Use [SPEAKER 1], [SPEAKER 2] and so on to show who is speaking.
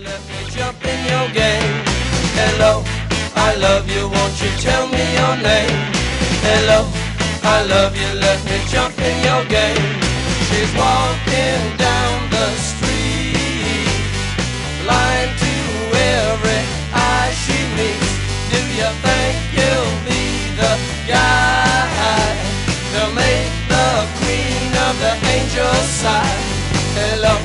[SPEAKER 1] let me jump in your game. Hello, I love you, won't you tell me your name? Hello, I love you, let me jump in your game. She's walking down the street, blind to every eye she meets. Do you think you'll be the guy to make the queen of the angels sigh? Hello,